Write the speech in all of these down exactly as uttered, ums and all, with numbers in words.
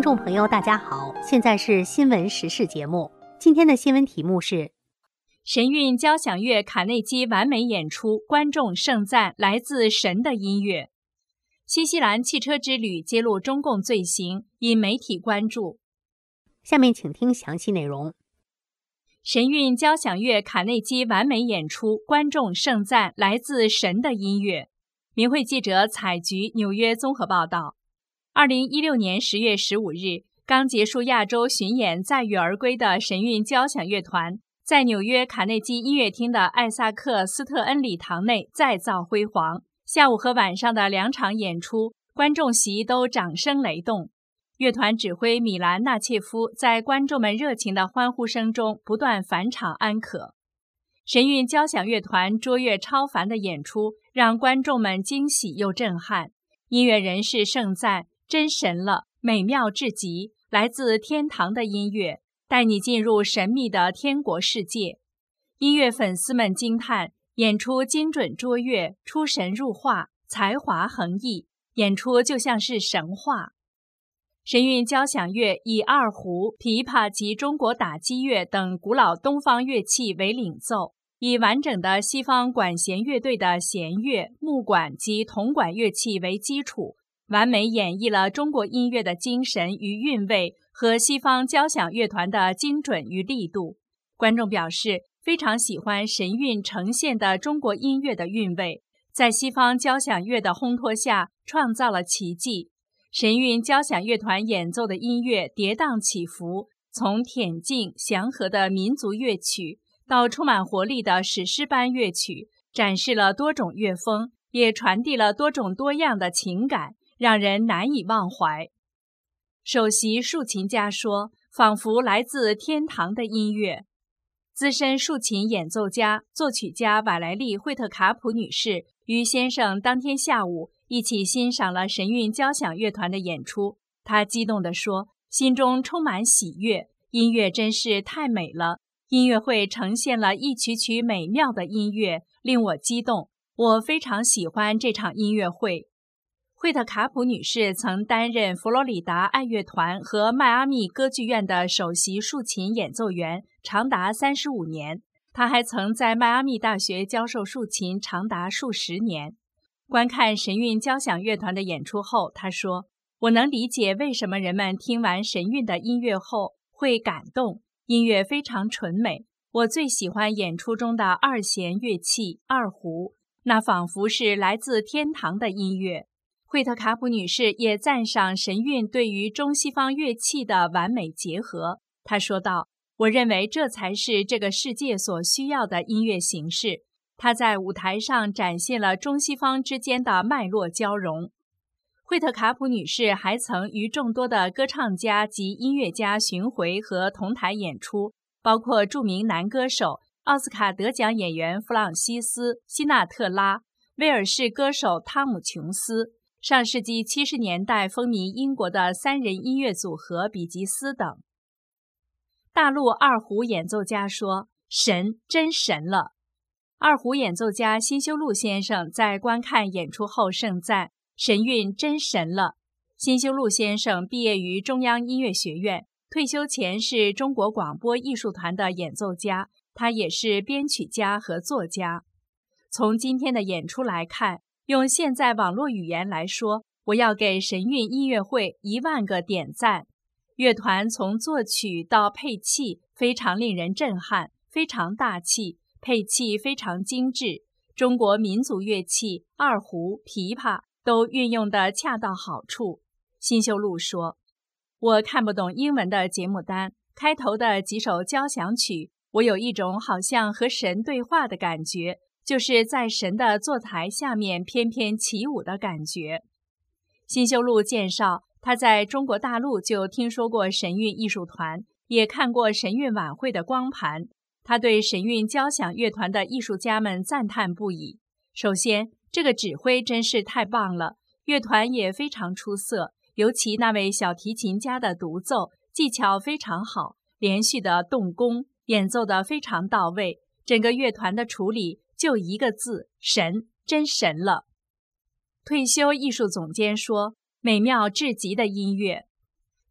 众朋友大家好，现在是新闻时事节目。今天的新闻题目是神韵交响乐卡内基完美演出，观众盛赞来自神的音乐。新西兰汽车之旅揭露中共罪行，引媒体关注。 下面请听详细内容。 神韵交响乐卡内基完美演出，观众盛赞来自神的音乐。明慧记者采菊纽约综合报道。二零一六年十月十五日，刚结束亚洲巡演载誉而归的神韵交响乐团，在纽约卡内基音乐厅的艾萨克斯特恩礼堂内再造辉煌。下午和晚上的两场演出，观众席都掌声雷动。乐团指挥米兰纳切夫在观众们热情的欢呼声中不断返场安可。神韵交响乐团卓越超凡的演出让观众们惊喜又震撼。音乐人士盛赞真神了，美妙至极，来自天堂的音乐，带你进入神秘的天国世界。音乐粉丝们惊叹，演出精准卓越，出神入化，才华横溢，演出就像是神话。神韵交响乐以二胡、琵琶及中国打击乐等古老东方乐器为领奏，以完整的西方管弦乐队的弦乐、木管及铜管乐器为基础，完美演绎了中国音乐的精神与韵味和西方交响乐团的精准与力度。观众表示非常喜欢神韵呈现的中国音乐的韵味，在西方交响乐的烘托下创造了奇迹。神韵交响乐团演奏的音乐跌宕起伏，从恬静祥和的民族乐曲到充满活力的史诗般乐曲，展示了多种乐风，也传递了多种多样的情感，让人难以忘怀。首席竖琴家说，仿佛来自天堂的音乐。资深竖琴演奏家、作曲家瓦莱丽·惠特卡普女士与先生当天下午一起欣赏了神韵交响乐团的演出。她激动地说，心中充满喜悦，音乐真是太美了。音乐会呈现了一曲曲美妙的音乐，令我激动。我非常喜欢这场音乐会。惠特卡普女士曾担任佛罗里达爱乐团和迈阿密歌剧院的首席竖琴演奏员，长达三十五年。她还曾在迈阿密大学教授竖琴长达数十年。观看神韵交响乐团的演出后，她说，我能理解为什么人们听完神韵的音乐后会感动，音乐非常纯美。我最喜欢演出中的二弦乐器二胡，那仿佛是来自天堂的音乐。惠特卡普女士也赞赏神韵对于中西方乐器的完美结合。她说道，我认为这才是这个世界所需要的音乐形式。她在舞台上展现了中西方之间的脉络交融。惠特卡普女士还曾与众多的歌唱家及音乐家巡回和同台演出，包括著名男歌手、奥斯卡得奖演员弗朗西斯·希纳特拉、威尔士歌手汤姆·琼斯，上世纪七十年代风靡英国的三人音乐组合比吉斯等。大陆二胡演奏家说，神真神了。二胡演奏家辛修路先生在观看演出后盛赞，神韵真神了。辛修路先生毕业于中央音乐学院，退休前是中国广播艺术团的演奏家，他也是编曲家和作家。从今天的演出来看，用现在网络语言来说，我要给神韵音乐会一万个点赞。乐团从作曲到配器非常令人震撼，非常大气，配器非常精致，中国民族乐器二胡、琵琶都运用得恰到好处。辛修路说，我看不懂英文的节目单，开头的几首交响曲，我有一种好像和神对话的感觉，就是在神的坐台下面翩翩起舞的感觉。辛修路介绍，他在中国大陆就听说过神韵艺术团，也看过神韵晚会的光盘。他对神韵交响乐团的艺术家们赞叹不已。首先，这个指挥真是太棒了，乐团也非常出色，尤其那位小提琴家的独奏技巧非常好，连续的动工，演奏得非常到位。整个乐团的处理就一个字，神，真神了。退休艺术总监说，美妙至极的音乐。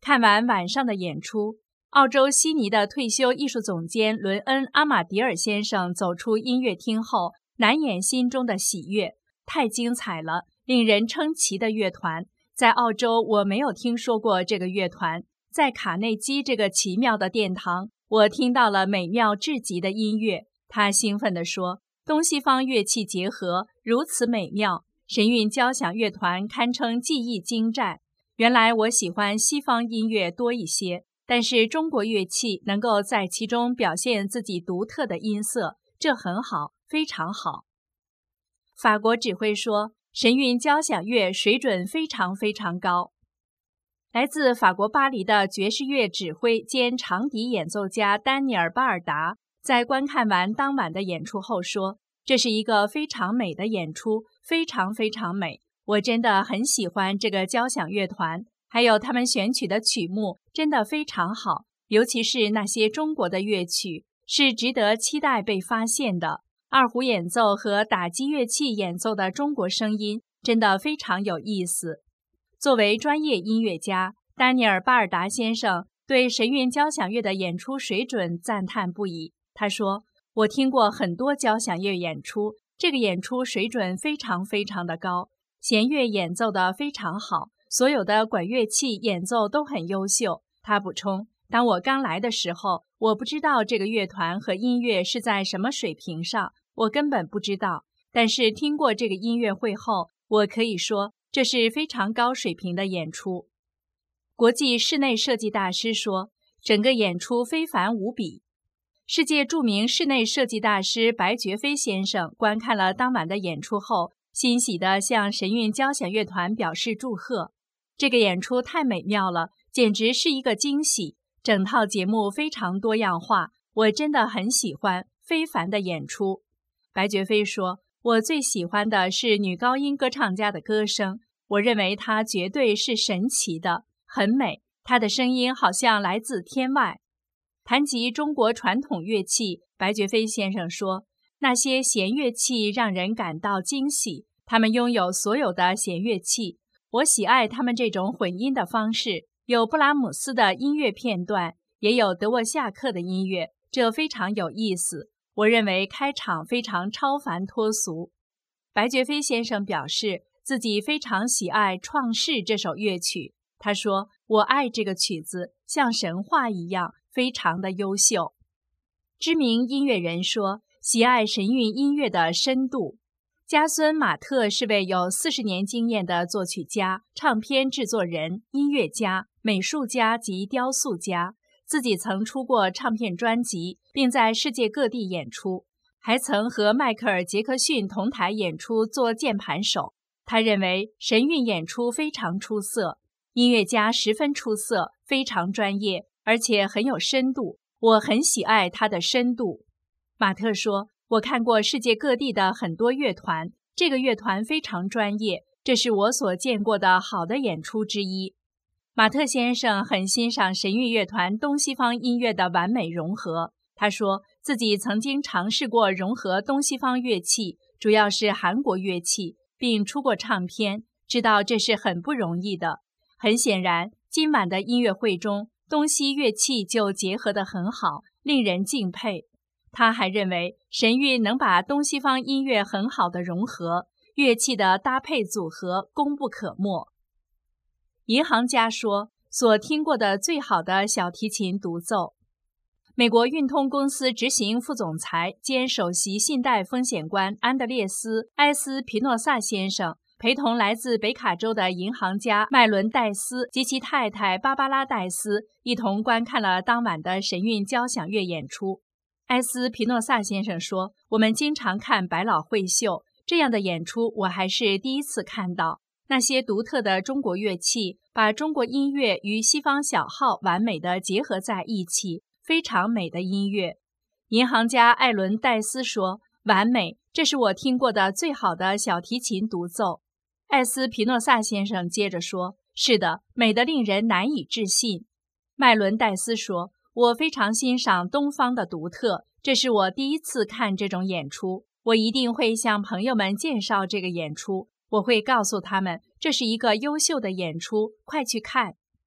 看完晚上的演出，澳洲悉尼的退休艺术总监伦恩·阿马迪尔先生走出音乐厅后，难掩心中的喜悦。太精彩了，令人称奇的乐团。在澳洲，我没有听说过这个乐团。在卡内基这个奇妙的殿堂，我听到了美妙至极的音乐。他兴奋地说，东西方乐器结合，如此美妙。神韵交响乐团堪称技艺精湛。原来我喜欢西方音乐多一些，但是中国乐器能够在其中表现自己独特的音色，这很好，非常好。法国指挥说，神韵交响乐水准非常非常高。来自法国巴黎的爵士乐指挥兼长笛演奏家丹尼尔·巴尔达在观看完当晚的演出后说，这是一个非常美的演出，非常非常美。我真的很喜欢这个交响乐团，还有他们选取的曲目真的非常好，尤其是那些中国的乐曲，是值得期待被发现的。二胡演奏和打击乐器演奏的中国声音真的非常有意思。作为专业音乐家，丹尼尔·巴尔达先生对神韵交响乐的演出水准赞叹不已。他说，我听过很多交响乐演出，这个演出水准非常非常的高，弦乐演奏得非常好，所有的管乐器演奏都很优秀。他补充，当我刚来的时候，我不知道这个乐团和音乐是在什么水平上，我根本不知道。但是听过这个音乐会后，我可以说这是非常高水平的演出。国际室内设计大师说，整个演出非凡无比。世界著名室内设计大师白觉飞先生观看了当晚的演出后，欣喜地向神韵交响乐团表示祝贺。这个演出太美妙了，简直是一个惊喜。整套节目非常多样化，我真的很喜欢，非凡的演出。白觉飞说，我最喜欢的是女高音歌唱家的歌声，我认为她绝对是神奇的，很美，她的声音好像来自天外。谈及中国传统乐器，白觉飞先生说，那些弦乐器让人感到惊喜，他们拥有所有的弦乐器，我喜爱他们这种混音的方式，有布拉姆斯的音乐片段，也有德沃夏克的音乐，这非常有意思。我认为开场非常超凡脱俗。白觉飞先生表示自己非常喜爱《创世》这首乐曲，他说，我爱这个曲子，像神话一样，非常的优秀。知名音乐人说，喜爱神韵音乐的深度。加孙·马特是位有四十年经验的作曲家、唱片制作人、音乐家、美术家及雕塑家，自己曾出过唱片专辑，并在世界各地演出，还曾和迈克尔·杰克逊同台演出做键盘手。他认为神韵演出非常出色，音乐家十分出色，非常专业，而且很有深度，我很喜爱他的深度。马特说，我看过世界各地的很多乐团，这个乐团非常专业，这是我所见过的好的演出之一。马特先生很欣赏神韵乐团东西方音乐的完美融合。他说自己曾经尝试过融合东西方乐器，主要是韩国乐器，并出过唱片，知道这是很不容易的。很显然，今晚的音乐会中，东西乐器就结合得很好，令人敬佩。他还认为神韵能把东西方音乐很好的融合，乐器的搭配组合功不可没。银行家说，所听过的最好的小提琴独奏。美国运通公司执行副总裁兼首席信贷风险官安德烈斯·埃斯皮诺萨先生陪同来自北卡州的银行家麦伦戴斯及其太太芭芭拉戴斯一同观看了当晚的神韵交响乐演出。埃斯皮诺萨先生说，我们经常看百老汇秀，这样的演出我还是第一次看到。那些独特的中国乐器把中国音乐与西方小号完美地结合在一起，非常美的音乐。银行家艾伦戴斯说，完美，这是我听过的最好的小提琴独奏。艾斯皮诺萨先生接着说，是的，美得令人难以置信。麦伦戴斯说，我非常欣赏东方的独特，这是我第一次看这种演出，我一定会向朋友们介绍这个演出，我会告诉他们这是一个优秀的演出，快去看。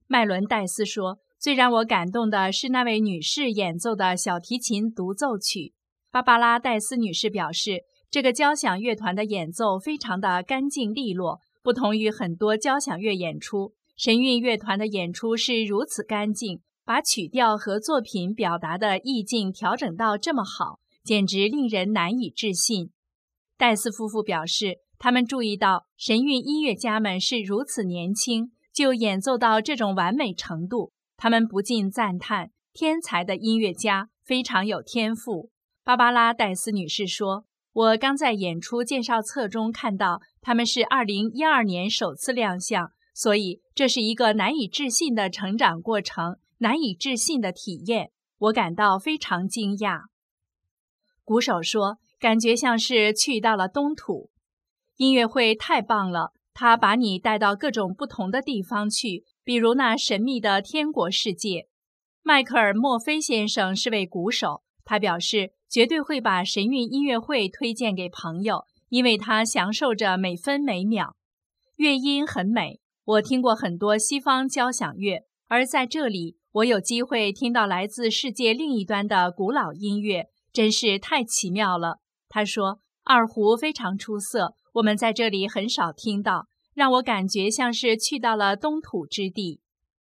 麦伦戴斯说，最让我感动的是那位女士演奏的小提琴独奏曲。芭芭拉·戴斯女士表示，这个交响乐团的演奏非常的干净利落，不同于很多交响乐演出，神韵乐团的演出是如此干净，把曲调和作品表达的意境调整到这么好，简直令人难以置信。戴斯夫妇表示，他们注意到神韵音乐家们是如此年轻，就演奏到这种完美程度，他们不禁赞叹，天才的音乐家，非常有天赋。芭芭拉·戴斯女士说，我刚在演出介绍册中看到他们是二零一二年首次亮相，所以这是一个难以置信的成长过程，难以置信的体验，我感到非常惊讶。鼓手说，感觉像是去到了东土。音乐会太棒了，它把你带到各种不同的地方去，比如那神秘的天国世界。迈克尔·墨菲先生是位鼓手，他表示绝对会把神韵音乐会推荐给朋友，因为他享受着每分每秒。乐音很美，我听过很多西方交响乐，而在这里，我有机会听到来自世界另一端的古老音乐，真是太奇妙了。他说，二胡非常出色，我们在这里很少听到，让我感觉像是去到了东土之地。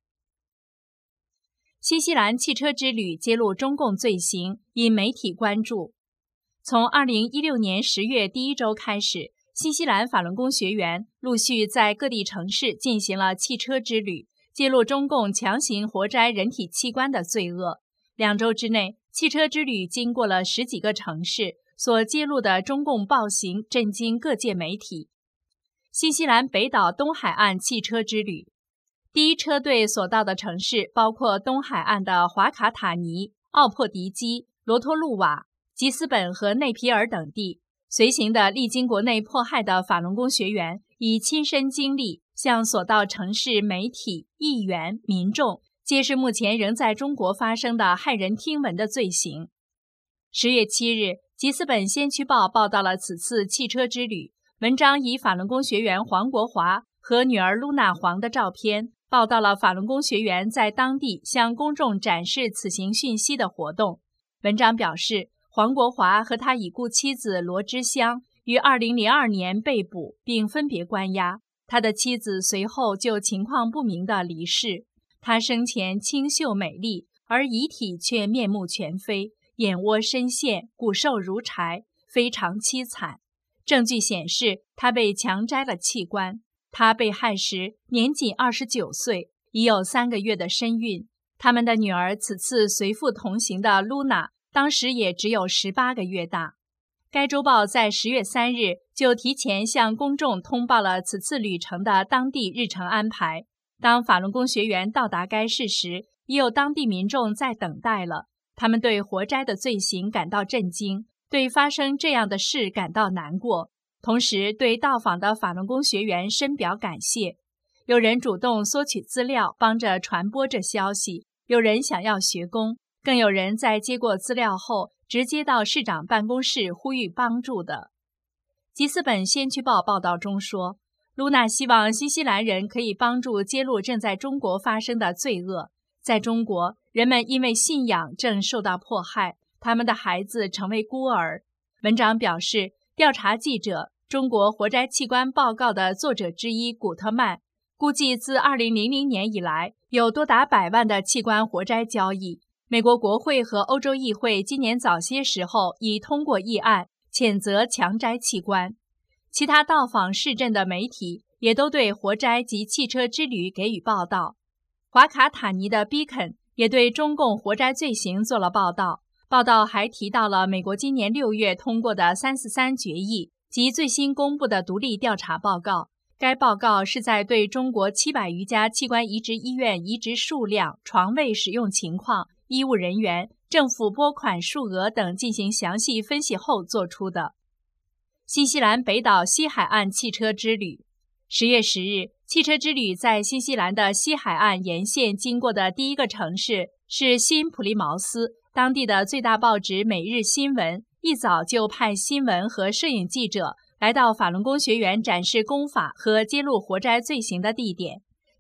新西兰汽车之旅揭露中共罪行，引媒体关注。从二零一六年十月第一周开始，新西兰法轮功学员陆续在各地城市进行了汽车之旅，揭露中共强行活摘人体器官的罪恶。两周之内，汽车之旅经过了十几个城市，所揭露的中共暴行震惊各界媒体。新西兰北岛东海岸汽车之旅，第一车队所到的城市包括东海岸的华卡塔尼、奥珀迪基、罗托鲁瓦、吉斯本和内皮尔等地。随行的历经国内迫害的法轮功学员以亲身经历向所到城市媒体、议员、民众揭示目前仍在中国发生的骇人听闻的罪行。十月七日，吉斯本先驱报报道了此次汽车之旅，文章以法轮功学员黄国华和女儿露娜黄的照片，报道了法轮功学员在当地向公众展示此行讯息的活动。文章表示，黄国华和他已故妻子罗之香于二零零二年被捕并分别关押，他的妻子随后就情况不明的离世。他生前清秀美丽，而遗体却面目全非，眼窝深陷，骨瘦如柴，非常凄惨。证据显示，他被强摘了器官。他被害时年仅二十九岁，已有三个月的身孕。他们的女儿此次随父同行的露娜，当时也只有十八个月大。该周报在十月三日就提前向公众通报了此次旅程的当地日程安排。当法轮功学员到达该市时，已有当地民众在等待了。他们对活摘的罪行感到震惊，对发生这样的事感到难过，同时对到访的法轮功学员深表感谢。有人主动索取资料，帮着传播这消息；有人想要学功，更有人在接过资料后，直接到市长办公室呼吁帮助的。吉斯本先驱报报道中说，露娜希望新西兰人可以帮助揭露正在中国发生的罪恶。在中国，人们因为信仰正受到迫害，他们的孩子成为孤儿。文章表示，调查记者、中国活摘器官报告的作者之一古特曼估计，自二零零零年以来，有多达百万的器官活摘交易。美国国会和欧洲议会今年早些时候已通过议案，谴责强摘器官。其他到访市镇的媒体也都对活摘及汽车之旅给予报道。华卡塔尼的 Beacon 也对中共活摘罪行做了报道。报道还提到了美国今年六月通过的三四三决议及最新公布的独立调查报告。该报告是在对中国七百余家器官移植医院移植数量、床位使用情况、医务人员、政府拨款数额等进行详细分析后做出的。新西兰北岛西海岸汽车之旅，十月十日，汽车之旅在新西兰的西海岸沿线经过的第一个城市是新普利茅斯。当地的最大报纸《每日新闻》一早就派新闻和摄影记者来到法轮功学员展示功法和揭露活摘罪行的地点。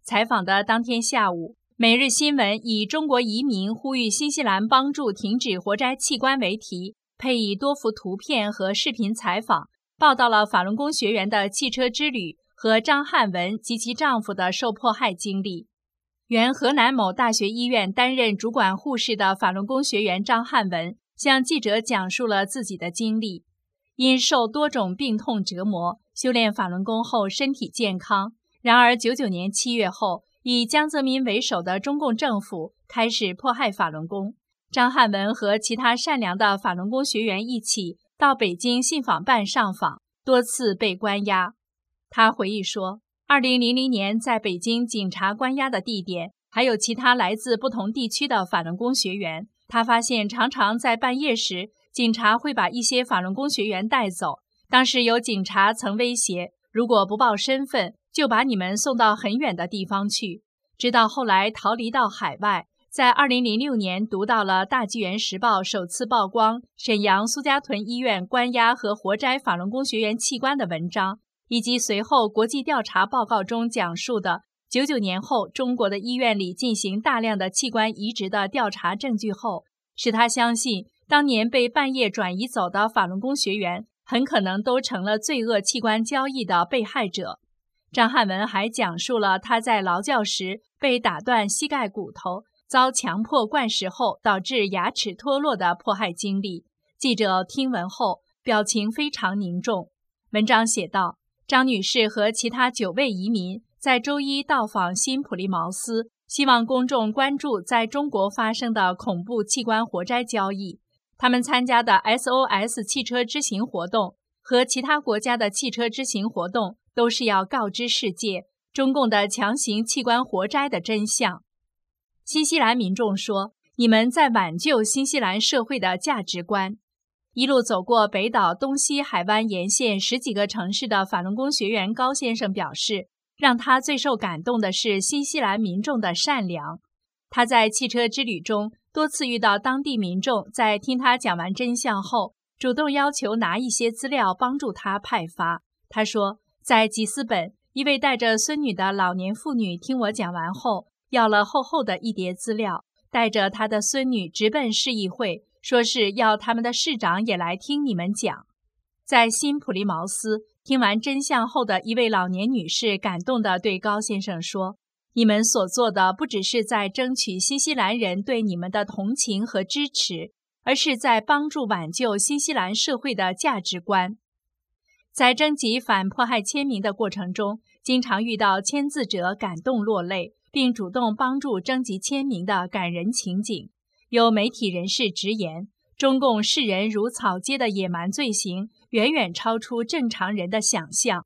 采访的当天下午，每日新闻以中国移民呼吁新西兰帮助停止活摘器官为题，配以多幅图片和视频采访，报道了法轮功学员的汽车之旅和张汉文及其丈夫的受迫害经历。原河南某大学医院担任主管护士的法轮功学员张汉文向记者讲述了自己的经历。因受多种病痛折磨，修炼法轮功后身体健康。然而九九年七月后，以江泽民为首的中共政府开始迫害法轮功。张汉文和其他善良的法轮功学员一起到北京信访办上访，多次被关押。他回忆说，二零零零年在北京警察关押的地点还有其他来自不同地区的法轮功学员。他发现常常在半夜时，警察会把一些法轮功学员带走。当时有警察曾威胁，如果不报身份，就把你们送到很远的地方去。直到后来逃离到海外，在二零零六年读到了《大纪元时报》首次曝光沈阳苏家屯医院关押和活摘法轮功学员器官的文章，以及随后国际调查报告中讲述的九九年后中国的医院里进行大量的器官移植的调查证据后，使他相信当年被半夜转移走的法轮功学员很可能都成了罪恶器官交易的被害者。张汉文还讲述了他在劳教时被打断膝盖骨头，遭强迫灌食后导致牙齿脱落的迫害经历。记者听闻后表情非常凝重。文章写道，张女士和其他九位移民在周一到访新普利茅斯，希望公众关注在中国发生的恐怖器官活摘交易。他们参加的 S O S 汽车之行活动和其他国家的汽车之行活动都是要告知世界中共的强行器官活摘的真相。新西兰民众说，你们在挽救新西兰社会的价值观。一路走过北岛东西海湾沿线十几个城市的法轮功学员高先生表示，让他最受感动的是新西兰民众的善良。他在汽车之旅中多次遇到当地民众在听他讲完真相后，主动要求拿一些资料帮助他派发。他说，在吉斯本，一位带着孙女的老年妇女听我讲完后，要了厚厚的一叠资料，带着她的孙女直奔市议会，说是要他们的市长也来听你们讲。在新普利茅斯，听完真相后的一位老年女士感动地对高先生说，你们所做的不只是在争取新西兰人对你们的同情和支持，而是在帮助挽救新西兰社会的价值观。在征集反迫害签名的过程中，经常遇到签字者感动落泪，并主动帮助征集签名的感人情景。有媒体人士直言，中共视人如草芥的野蛮罪行远远超出正常人的想象。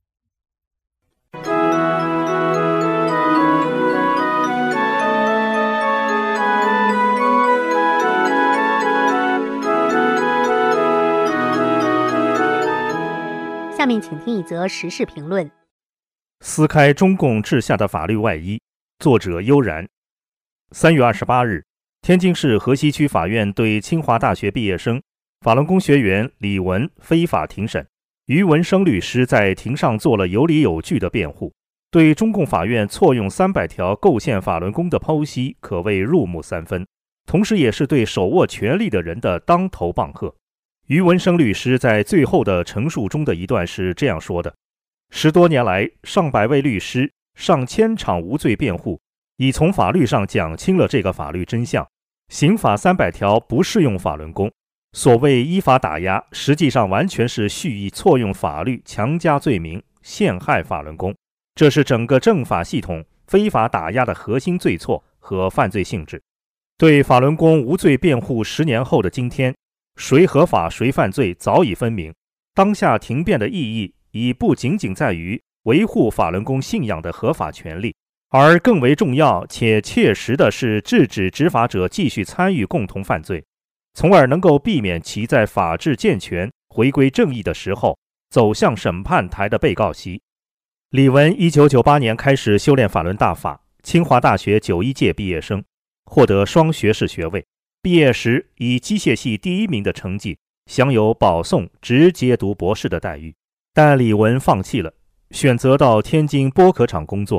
下面请听一则时事评论。 撕开中共治下的法律外衣，作者悠然。三月二十八日，天津市河西区法院对清华大学毕业生、法轮功学员李文非法庭审。于文生律师在庭上做了有理有据的辩护，对中共法院错用三百条构陷法轮功的剖析可谓入木三分，同时也是对手握权力的人的当头棒喝。于文生律师在最后的陈述中的一段是这样说的：十多年来，上百位律师、上千场无罪辩护，已从法律上讲清了这个法律真相。刑法三百条不适用法轮功，所谓依法打压，实际上完全是蓄意错用法律强加罪名，陷害法轮功。这是整个政法系统非法打压的核心罪错和犯罪性质。对法轮功无罪辩护十年后的今天，谁合法谁犯罪早已分明。当下庭辩的意义已不仅仅在于维护法轮功信仰的合法权利，而更为重要且切实的是制止执法者继续参与共同犯罪，从而能够避免其在法治健全、回归正义的时候走向审判台的被告席。李文一九九八年开始修炼法轮大法，清华大学九一届毕业生，获得双学士学位。毕业时以机械系第一名的成绩，享有保送直接读博士的待遇。但李文放弃了，选择到天津剥壳厂工作。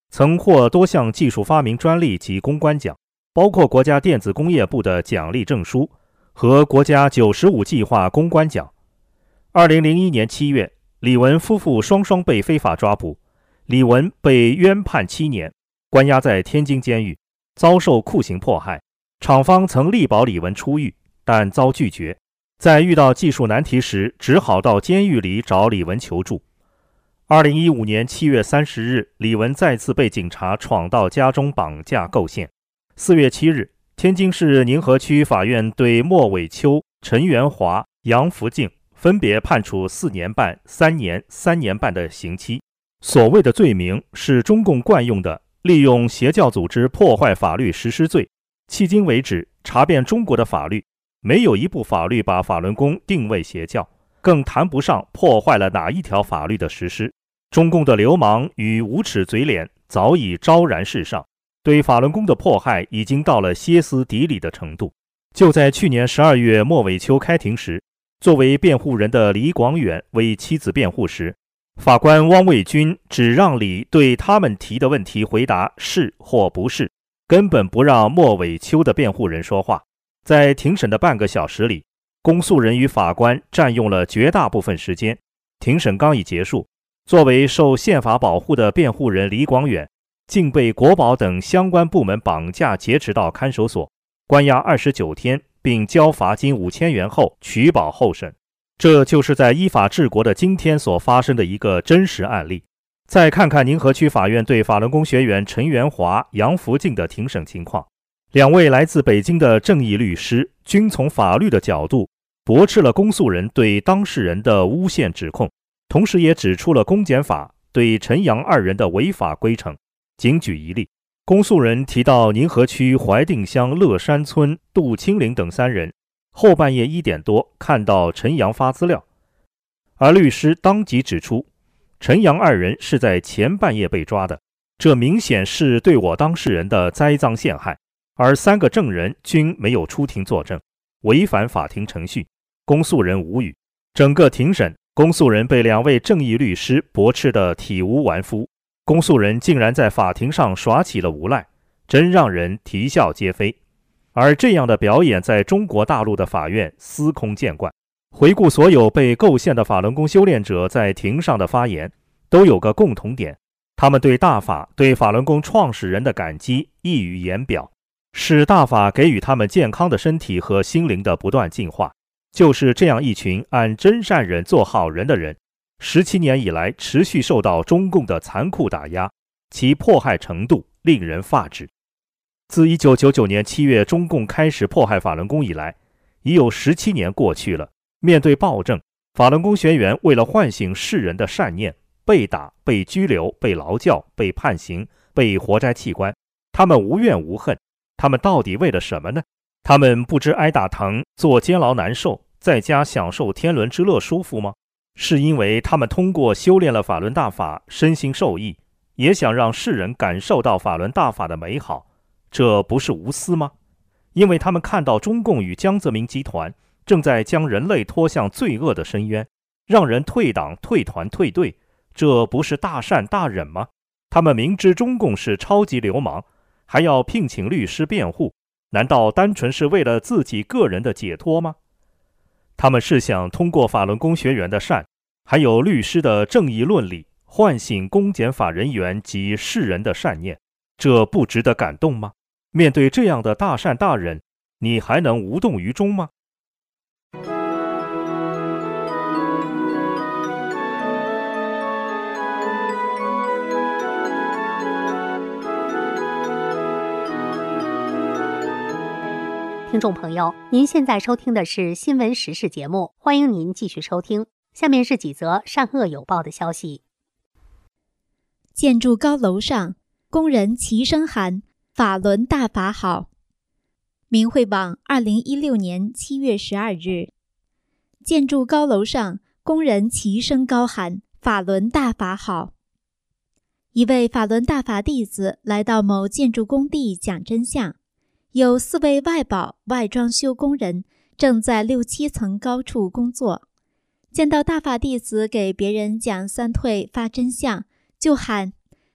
曾获多项技术发明专利及公关奖，包括国家电子工业部的奖励证书和国家九十五计划公关奖。二零零一年七月，李文夫妇双双被非法抓捕，李文被冤判七年，关押在天津监狱，遭受酷刑迫害。厂方曾力保李文出狱，但遭拒绝。在遇到技术难题时，只好到监狱里找李文求助。二零一五年七月三十日，李文再次被警察闯到家中绑架构陷。四月七日，天津市宁河区法院对莫伟秋、陈元华、杨福静分别判处四年半、三年、三年半的刑期。所谓的罪名是中共惯用的利用邪教组织破坏法律实施罪。迄今为止，查遍中国的法律，没有一部法律把法轮功定位邪教，更谈不上破坏了哪一条法律的实施。中共的流氓与无耻嘴脸早已昭然世上，对法轮功的迫害已经到了歇斯底里的程度。就在去年十二月莫伟秋开庭时，作为辩护人的李广远为妻子辩护时，法官汪卫军只让李对他们提的问题回答是或不是，根本不让莫伟秋的辩护人说话。在庭审的半个小时里，公诉人与法官占用了绝大部分时间。庭审刚一结束，作为受宪法保护的辩护人李广远竟被国保等相关部门绑架劫持到看守所，关押二十九天，并交罚金五千元后取保候审。这就是在依法治国的今天所发生的一个真实案例。再看看宁河区法院对法轮功学员陈元华、杨福静的庭审情况。两位来自北京的正义律师均从法律的角度驳斥了公诉人对当事人的诬陷指控，同时也指出了公检法对陈杨二人的违法规程。仅举一例，公诉人提到宁河区怀定乡乐山村杜清林等三人后半夜一点多看到陈杨发资料，而律师当即指出，陈杨二人是在前半夜被抓的，这明显是对我当事人的栽赃陷害，而三个证人均没有出庭作证，违反法庭程序。公诉人无语。整个庭审，公诉人被两位正义律师驳斥得体无完肤，公诉人竟然在法庭上耍起了无赖，真让人啼笑皆非。而这样的表演在中国大陆的法院司空见惯。回顾所有被构陷的法轮功修炼者在庭上的发言，都有个共同点，他们对大法、对法轮功创始人的感激溢于言表，是大法给予他们健康的身体和心灵的不断进化。就是这样一群按真善忍做好人的人，十七年以来持续受到中共的残酷打压，其迫害程度令人发指。自一九九九年七月中共开始迫害法轮功以来，已有十七年过去了。面对暴政，法轮功学员为了唤醒世人的善念，被打、被拘留、被劳教、被判刑、被活摘器官，他们无怨无恨，他们到底为了什么呢？他们不知挨打疼、坐监牢难受，在家享受天伦之乐舒服吗？是因为他们通过修炼了法轮大法，身心受益，也想让世人感受到法轮大法的美好，这不是无私吗？因为他们看到中共与江泽民集团正在将人类拖向罪恶的深渊，让人退党、退团、退队，这不是大善大忍吗？他们明知中共是超级流氓，还要聘请律师辩护，难道单纯是为了自己个人的解脱吗？他们是想通过法轮功学员的善，还有律师的正义论理，唤醒公检法人员及世人的善念，这不值得感动吗？面对这样的大善大忍，你还能无动于衷吗？ 听众朋友，您现在收听的是新闻时事节目，欢迎您继续收听。下面是几则善恶有报的消息。 建筑高楼上，工人齐声喊法轮大法好。明慧网二零一六年七月十二日，建筑高楼上，工人齐声高喊法轮大法好。一位法轮大法弟子来到某建筑工地讲真相，有四位外保外装修工人正在六七层高处工作，见到大法弟子给别人讲三退发真相，就喊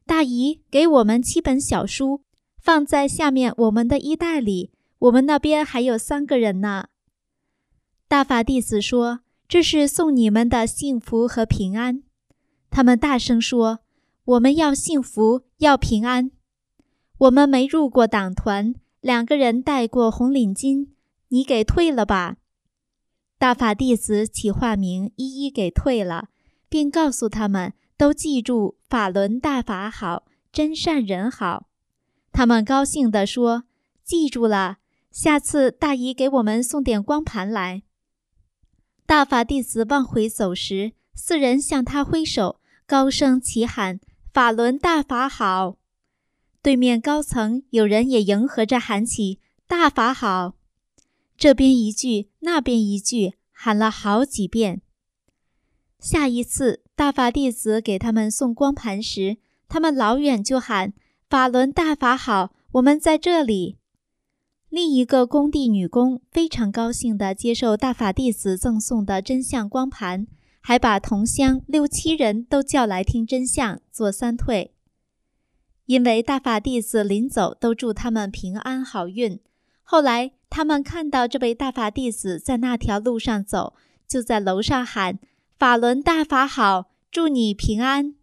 大姨，给我们七本小书，放在下面我们的衣袋里，我们那边还有三个人呢。大法弟子说，这是送你们的幸福和平安。他们大声说，我们要幸福，要平安。我们没入过党团，两个人戴过红领巾，你给退了吧。大法弟子起化名，一一给退了，并告诉他们都记住法轮大法好，真善人好。他们高兴地说，记住了，下次大姨给我们送点光盘来。大法弟子往回走时，四人向他挥手，高声齐喊，法轮大法好。对面高层有人也迎合着喊起，大法好。这边一句，那边一句，喊了好几遍。下一次大法弟子给他们送光盘时，他们老远就喊，法轮大法好，我们在这里。另一个工地女工非常高兴地接受大法弟子赠送的真相光盘，还把同乡六七人都叫来听真相，做三退。因为大法弟子临走都祝他们平安好运，后来他们看到这位大法弟子在那条路上走，就在楼上喊，法轮大法好，祝你平安。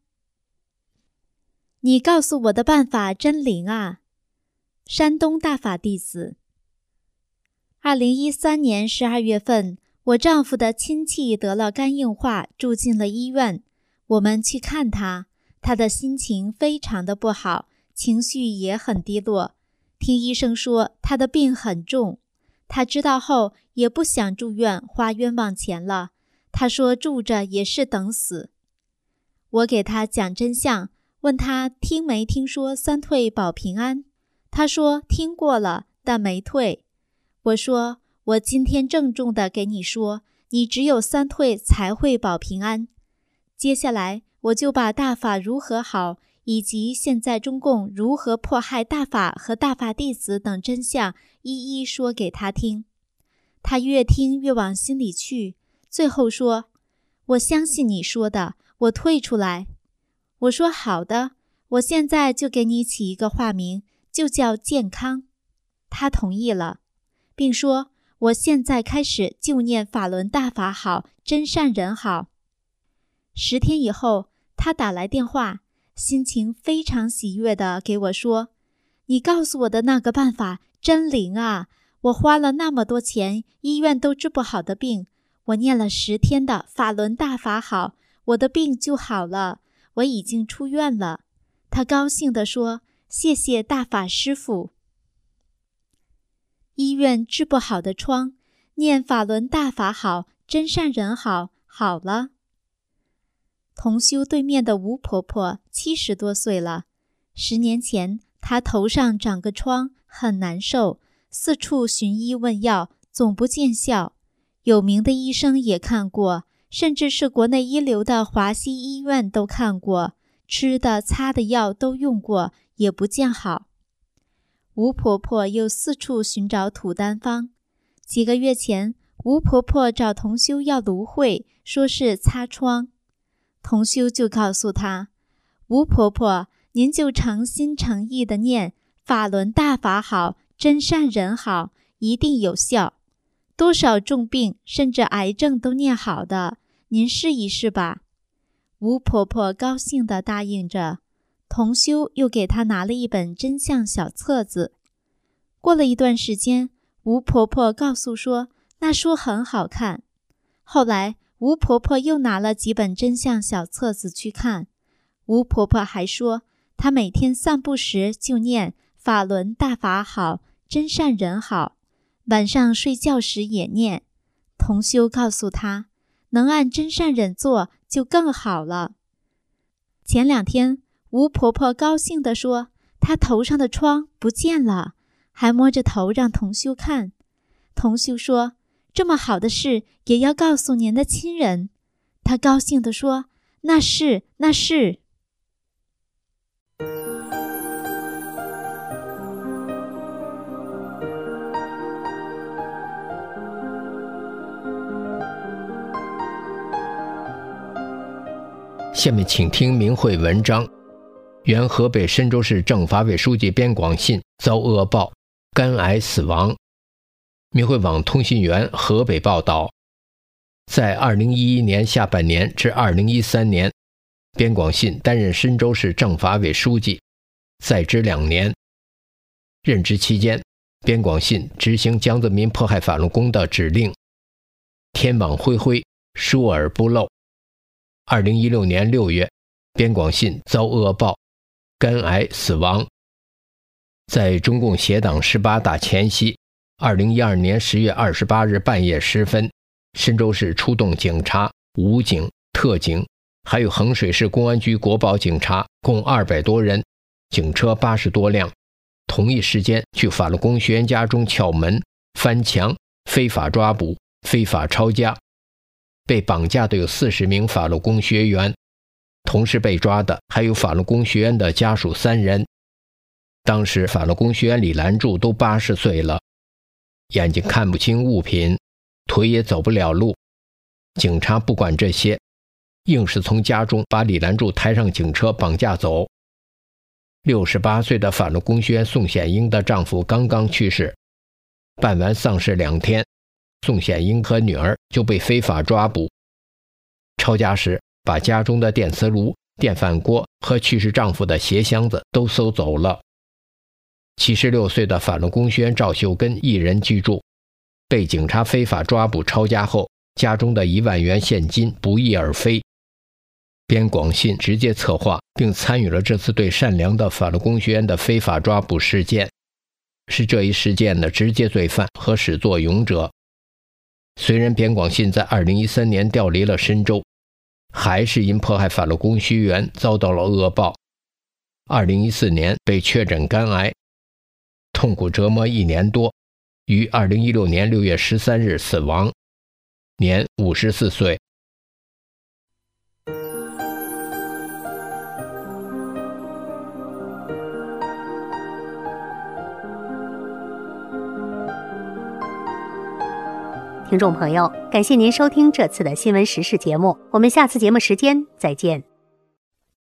你告诉我的办法真灵啊。山东大法弟子。二零一三年十二月份，我丈夫的亲戚得了肝硬化，住进了医院。我们去看他，他的心情非常的不好，情绪也很低落。听医生说他的病很重，他知道后也不想住院花冤枉钱了。他说住着也是等死。我给他讲真相，问他听没听说三退保平安。他说听过了，但没退。我说我今天郑重地给你说，你只有三退才会保平安。接下来我就把大法如何好，以及现在中共如何迫害大法和大法弟子等真相一一说给他听。他越听越往心里去，最后说，我相信你说的，我退出来。我说好的，我现在就给你起一个化名，就叫健康。他同意了，并说我现在开始就念法轮大法好，真善人好。十天以后，他打来电话，心情非常喜悦地给我说，你告诉我的那个办法真灵啊，我花了那么多钱，医院都治不好的病，我念了十天的法轮大法好，我的病就好了，我已经出院了。他高兴地说，谢谢大法师父。医院治不好的疮，念法轮大法好，真善人好，好了。同修对面的吴婆婆七十多岁了，十年前她头上长个疮，很难受，四处寻医问药，总不见效。有名的医生也看过，甚至是国内一流的华西医院都看过，吃的擦的药都用过，也不见好。吴婆婆又四处寻找土丹方。几个月前，吴婆婆找同修要芦荟，说是擦疮。同修就告诉她，吴婆婆，您就诚心诚意地念法轮大法好，真善人好，一定有效。多少重病甚至癌症都念好的，您试一试吧。吴婆婆高兴地答应着。同修又给她拿了一本真相小册子。过了一段时间，吴婆婆告诉说那书很好看。后来吴婆婆又拿了几本真相小册子去看。吴婆婆还说她每天散步时就念法轮大法好，真善人好，晚上睡觉时也念。同修告诉她，能按真善忍做就更好了。前两天吴婆婆高兴地说，她头上的疮不见了，还摸着头让同修看。同修说，这么好的事也要告诉您的亲人。她高兴地说，那是，那是。 下面请听明慧文章， 原河北申州市政法委书记边广信遭恶报，肝癌死亡。民汇网通讯员河北报道，在二零一一年下半年至二零一三年，边广信担任申州市政法委书记，在职两年。任职期间，边广信执行江泽民迫害法轮功的指令，天网恢恢，疏而不漏。二零一六年六月，边广信遭恶报，肝癌死亡。在中共协党十八大前夕，二零一二年十月二十八日半夜时分，申州市出动警察、武警、特警，还有衡水市公安局国保警察，共二百多人，警车八十多辆，同一时间去法轮功学员家中撬门、翻墙、非法抓捕、非法抄家。被绑架的有四十名法轮功学员，同时被抓的还有法轮功学员的家属三人。当时法轮功学员李兰柱都八十岁了，眼睛看不清物品，腿也走不了路。警察不管这些，硬是从家中把李兰柱抬上警车绑架走。六十八岁的法轮功学员宋显英的丈夫刚刚去世，办完丧事两天，宋显英和女儿就被非法抓捕。抄家时把家中的电磁炉、电饭锅和去世丈夫的鞋箱子都搜走了。七十六岁的法轮功学员赵秀根一人居住，被警察非法抓捕抄家后，家中的一万元现金不翼而飞。边广信直接策划并参与了这次对善良的法轮功学员的非法抓捕事件，是这一事件的直接罪犯和始作俑者。虽然边广信在二零一三年调离了申州，还是因迫害法轮功学员遭到了恶报。二零一四年被确诊肝癌，痛苦折磨一年多，于二零一六年六月十三日死亡，年五十四岁。 听众朋友，感谢您收听这次的新闻时事节目，我们下次节目时间再见。